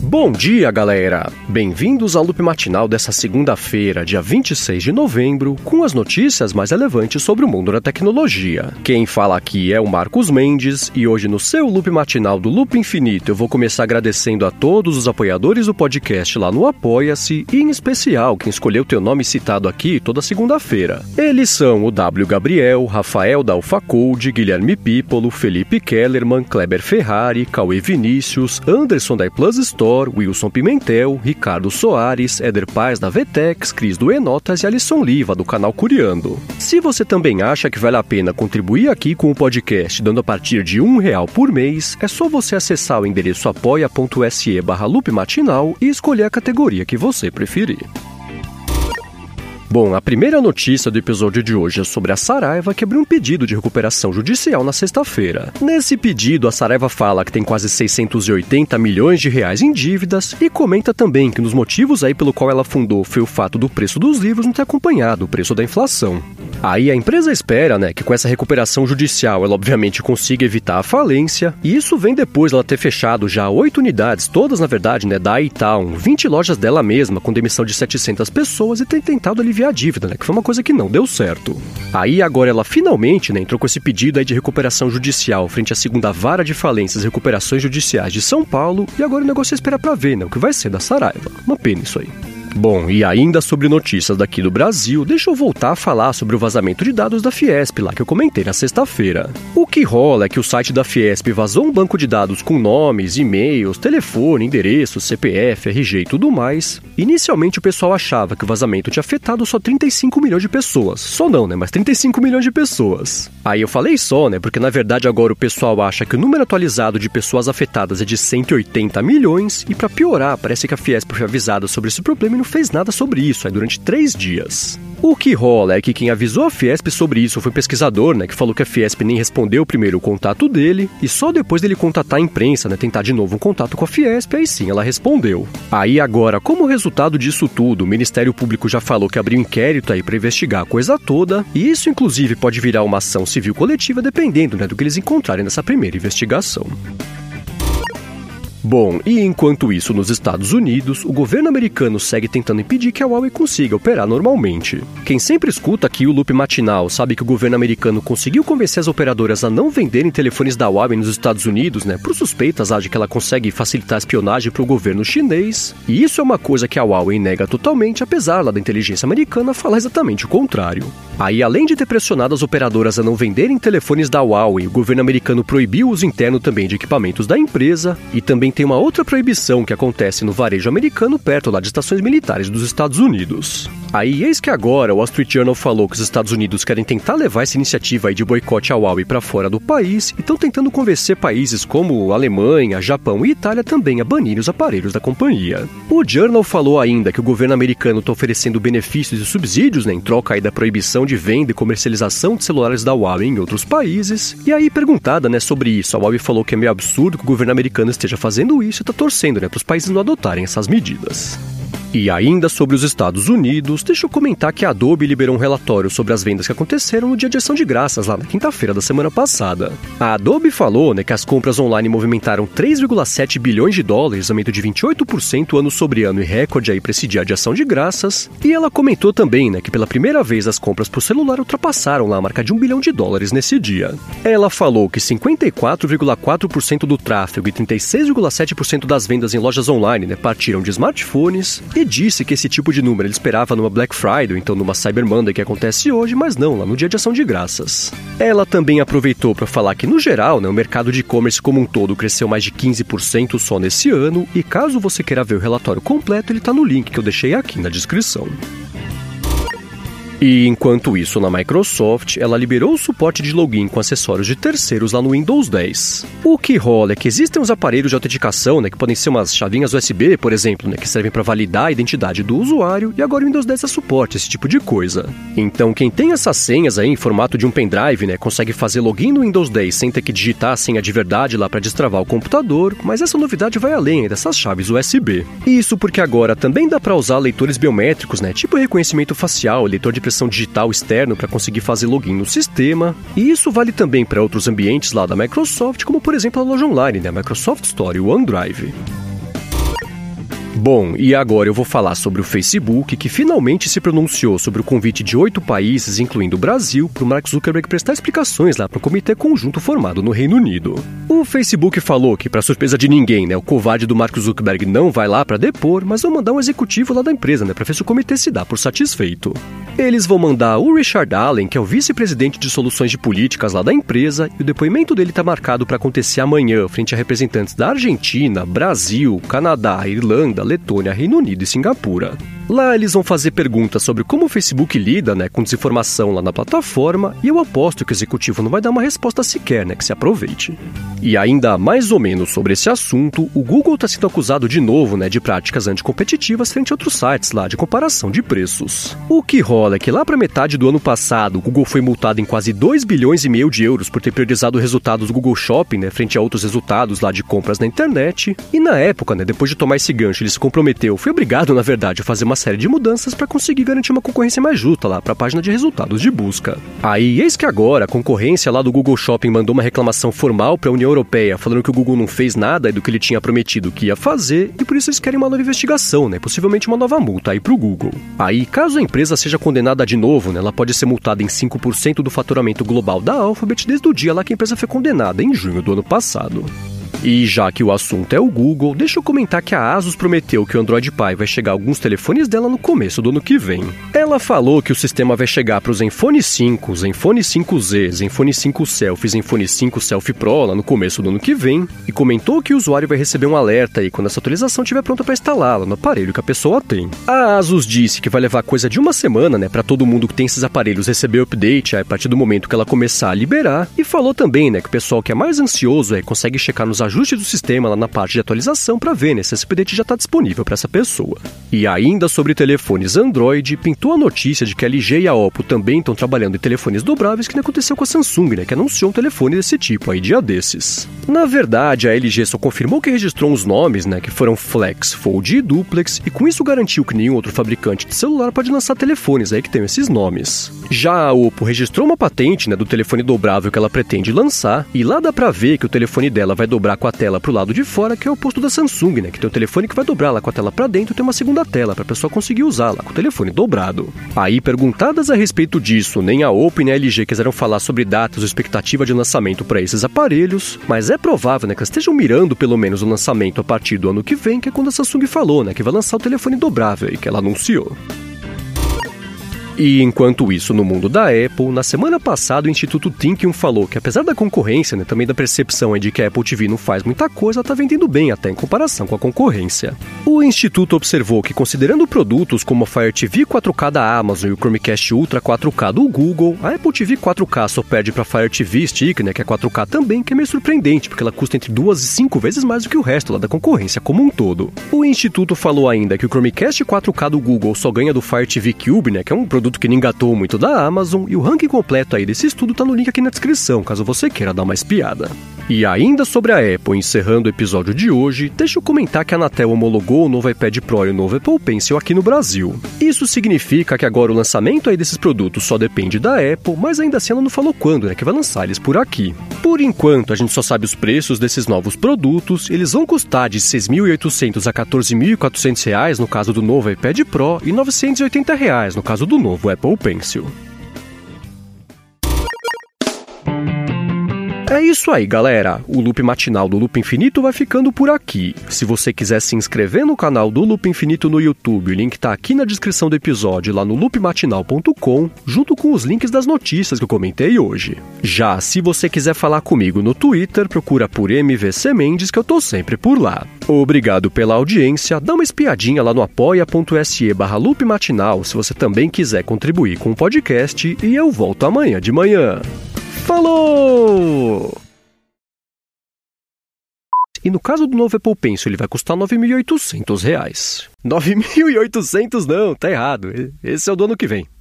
Bom dia, galera! Bem-vindos ao Loop Matinal dessa segunda-feira, dia 26 de novembro, com as notícias mais relevantes sobre o mundo da tecnologia. Quem fala aqui é o Marcos Mendes, e hoje no seu Loop Matinal do Loop Infinito eu vou começar agradecendo a todos os apoiadores do podcast lá no Apoia-se, e em especial quem escolheu ter o nome citado aqui toda segunda-feira. Eles são o W. Gabriel, Rafael da AlphaCode, Guilherme Pípolo, Felipe Kellerman, Kleber Ferrari, Cauê Vinícius, Anderson da iPlus Store, Wilson Pimentel, Ricardo Soares, Éder Paz da Vtex, Cris do Enotas e Alisson Liva do canal Curiando. Se você também acha que vale a pena contribuir aqui com o podcast dando a partir de R$1 por mês, é só você acessar o endereço apoia.se/loopmatinal e escolher a categoria que você preferir. Bom, a primeira notícia do episódio de hoje é sobre a Saraiva, que abriu um pedido de recuperação judicial na sexta-feira. Nesse pedido, a Saraiva fala que tem quase 680 milhões de reais em dívidas e comenta também que um dos motivos aí pelo qual ela fundou foi o fato do preço dos livros não ter acompanhado o preço da inflação. Aí a empresa espera, que com essa recuperação judicial ela obviamente consiga evitar a falência, e isso vem depois dela ter fechado já 8 unidades, todas na verdade, da iTown, 20 lojas dela mesma com demissão de 700 pessoas e tem tentado aliviar a dívida, que foi uma coisa que não deu certo. Aí agora ela finalmente, entrou com esse pedido aí de recuperação judicial frente à segunda vara de falências e recuperações judiciais de São Paulo, e agora o negócio é esperar pra ver, o que vai ser da Saraiva. Uma pena isso aí. Bom, e ainda sobre notícias daqui do Brasil, deixa eu voltar a falar sobre o vazamento de dados da Fiesp lá que eu comentei na sexta-feira. O que rola é que o site da Fiesp vazou um banco de dados com nomes, e-mails, telefone, endereço, CPF, RG e tudo mais. Inicialmente o pessoal achava que o vazamento tinha afetado só 35 milhões de pessoas. Só não, mas 35 milhões de pessoas. Aí eu falei só, porque na verdade agora o pessoal acha que o número atualizado de pessoas afetadas é de 180 milhões, e pra piorar, parece que a Fiesp foi avisada sobre esse problema e não fez nada sobre isso, durante 3 dias. O que rola é que quem avisou a Fiesp sobre isso foi um pesquisador, que falou que a Fiesp nem respondeu primeiro o contato dele, e só depois dele contatar a imprensa, tentar de novo um contato com a Fiesp, aí sim ela respondeu. Aí agora, como resultado disso tudo, o Ministério Público já falou que abriu inquérito aí para investigar a coisa toda, e isso inclusive pode virar uma ação civil coletiva dependendo, do que eles encontrarem nessa primeira investigação. Bom, e enquanto isso nos Estados Unidos, o governo americano segue tentando impedir que a Huawei consiga operar normalmente. Quem sempre escuta aqui o Loop Matinal sabe que o governo americano conseguiu convencer as operadoras a não venderem telefones da Huawei nos Estados Unidos, por suspeitas de que ela consegue facilitar a espionagem para o governo chinês, e isso é uma coisa que a Huawei nega totalmente, apesar lá da inteligência americana falar exatamente o contrário. Aí, além de ter pressionado as operadoras a não venderem telefones da Huawei, o governo americano proibiu o uso interno também de equipamentos da empresa, e também tem uma outra proibição que acontece no varejo americano perto lá de estações militares dos Estados Unidos. Aí, eis que agora o Wall Street Journal falou que os Estados Unidos querem tentar levar essa iniciativa aí de boicote à Huawei para fora do país e estão tentando convencer países como Alemanha, Japão e Itália também a banirem os aparelhos da companhia. O Journal falou ainda que o governo americano está oferecendo benefícios e subsídios em troca aí da proibição de venda e comercialização de celulares da Huawei em outros países. E aí, perguntada sobre isso, a Huawei falou que é meio absurdo que o governo americano esteja fazendo isso e está torcendo para os países não adotarem essas medidas. E ainda sobre os Estados Unidos, deixa eu comentar que a Adobe liberou um relatório sobre as vendas que aconteceram no dia de ação de graças, lá na quinta-feira da semana passada. A Adobe falou que as compras online movimentaram 3,7 bilhões de dólares, aumento de 28% ano sobre ano e recorde aí para esse dia de ação de graças. E ela comentou também que pela primeira vez as compras por celular ultrapassaram lá a marca de $1 bilhão nesse dia. Ela falou que 54,4% do tráfego e 36,7% das vendas em lojas online partiram de smartphones, e disse que esse tipo de número ele esperava numa Black Friday, então numa Cyber Monday que acontece hoje, mas não lá no dia de ação de graças. Ela também aproveitou para falar que, no geral, o mercado de e-commerce como um todo cresceu mais de 15% só nesse ano, e caso você queira ver o relatório completo, ele está no link que eu deixei aqui na descrição. E enquanto isso, na Microsoft, ela liberou o suporte de login com acessórios de terceiros lá no Windows 10. O que rola é que existem os aparelhos de autenticação, que podem ser umas chavinhas USB, por exemplo, que servem para validar a identidade do usuário, e agora o Windows 10 suporta esse tipo de coisa. Então, quem tem essas senhas aí em formato de um pendrive, consegue fazer login no Windows 10 sem ter que digitar a senha de verdade lá para destravar o computador, mas essa novidade vai além dessas chaves USB. Isso porque agora também dá para usar leitores biométricos, tipo reconhecimento facial, leitor de impressão digital externo para conseguir fazer login no sistema, e isso vale também para outros ambientes lá da Microsoft, como por exemplo a loja online, a Microsoft Store e o OneDrive. Bom, e agora eu vou falar sobre o Facebook, que finalmente se pronunciou sobre o convite de 8 países, incluindo o Brasil, para o Mark Zuckerberg prestar explicações lá para o comitê conjunto formado no Reino Unido. O Facebook falou que, para surpresa de ninguém, o covarde do Mark Zuckerberg não vai lá para depor, mas vão mandar um executivo lá da empresa, para ver se o comitê se dá por satisfeito. Eles vão mandar o Richard Allen, que é o vice-presidente de soluções de políticas lá da empresa, e o depoimento dele está marcado para acontecer amanhã, frente a representantes da Argentina, Brasil, Canadá, Irlanda, Letônia, Reino Unido e Singapura. Lá eles vão fazer perguntas sobre como o Facebook lida com desinformação lá na plataforma, e eu aposto que o executivo não vai dar uma resposta sequer, que se aproveite. E ainda mais ou menos sobre esse assunto, o Google está sendo acusado de novo de práticas anticompetitivas frente a outros sites lá de comparação de preços. O que rola é que lá para metade do ano passado, o Google foi multado em quase 2,5 bilhões de euros por ter priorizado resultados do Google Shopping, frente a outros resultados lá de compras na internet. E na época, depois de tomar esse gancho, ele se comprometeu, foi obrigado, na verdade, a fazer uma série de mudanças para conseguir garantir uma concorrência mais justa lá para a página de resultados de busca. Aí, eis que agora, a concorrência lá do Google Shopping mandou uma reclamação formal para a União Europeia, falando que o Google não fez nada do que ele tinha prometido que ia fazer, e por isso eles querem uma nova investigação, possivelmente uma nova multa aí para o Google. Aí, caso a empresa seja condenada de novo, ela pode ser multada em 5% do faturamento global da Alphabet desde o dia lá que a empresa foi condenada, em junho do ano passado. E já que o assunto é o Google, deixa eu comentar que a Asus prometeu que o Android Pie vai chegar a alguns telefones dela no começo do ano que vem. Ela falou que o sistema vai chegar para o Zenfone 5, Zenfone 5Z, Zenfone 5 Selfie e Zenfone 5 Selfie Pro lá no começo do ano que vem, e comentou que o usuário vai receber um alerta aí quando essa atualização estiver pronta para instalá-la no aparelho que a pessoa tem. A Asus disse que vai levar coisa de uma semana, para todo mundo que tem esses aparelhos receber o update a partir do momento que ela começar a liberar, e falou também, que o pessoal que é mais ansioso consegue checar nos ajustes do sistema lá na parte de atualização para ver se esse update já está disponível para essa pessoa. E ainda sobre telefones Android, pintou a notícia de que a LG e a Oppo também estão trabalhando em telefones dobráveis, que nem aconteceu com a Samsung, que anunciou um telefone desse tipo aí dia desses. Na verdade, a LG só confirmou que registrou uns nomes, que foram Flex, Fold e Duplex, e com isso garantiu que nenhum outro fabricante de celular pode lançar telefones aí que tenham esses nomes. Já a Oppo registrou uma patente, do telefone dobrável que ela pretende lançar, e lá dá pra ver que o telefone dela vai dobrar com a tela pro lado de fora, que é o oposto da Samsung, que tem o telefone que vai dobrar lá com a tela pra dentro e tem uma segunda tela pra pessoa conseguir usar lá com o telefone dobrado. Aí, perguntadas a respeito disso, nem a Oppo nem a LG quiseram falar sobre datas ou expectativa de lançamento para esses aparelhos, mas é provável, que elas estejam mirando pelo menos o lançamento a partir do ano que vem, que é quando a Samsung falou, que vai lançar o telefone dobrável aí que ela anunciou. E enquanto isso, no mundo da Apple, na semana passada o Instituto Thinkium falou que apesar da concorrência, também da percepção de que a Apple TV não faz muita coisa, ela está vendendo bem até em comparação com a concorrência. O Instituto observou que, considerando produtos como a Fire TV 4K da Amazon e o Chromecast Ultra 4K do Google, a Apple TV 4K só perde para a Fire TV Stick, que é 4K também, que é meio surpreendente, porque ela custa entre 2 e 5 vezes mais do que o resto lá da concorrência como um todo. O Instituto falou ainda que o Chromecast 4K do Google só ganha do Fire TV Cube, que é um produto que nem engatou muito da Amazon, e o ranking completo aí desse estudo tá no link aqui na descrição, caso você queira dar uma espiada. E ainda sobre a Apple, encerrando o episódio de hoje, deixa eu comentar que a Anatel homologou o novo iPad Pro e o novo Apple Pencil aqui no Brasil. Isso significa que agora o lançamento aí desses produtos só depende da Apple, mas ainda assim ela não falou quando, que vai lançar eles por aqui. Por enquanto, a gente só sabe os preços desses novos produtos, eles vão custar de R$ 6.800 a R$ 14.400 no caso do novo iPad Pro e R$ 980 no caso do novo Apple Pencil. É isso aí, galera. O Loop Matinal do Loop Infinito vai ficando por aqui. Se você quiser se inscrever no canal do Loop Infinito no YouTube, o link tá aqui na descrição do episódio, lá no loopmatinal.com, junto com os links das notícias que eu comentei hoje. Já se você quiser falar comigo no Twitter, procura por MVC Mendes, que eu tô sempre por lá. Obrigado pela audiência, dá uma espiadinha lá no apoia.se/loopmatinal se você também quiser contribuir com o podcast, e eu volto amanhã de manhã. Falou! E no caso do novo Apple Pencil, ele vai custar R$ 9.800. R$ 9.800 não, tá errado. Esse é o do ano que vem.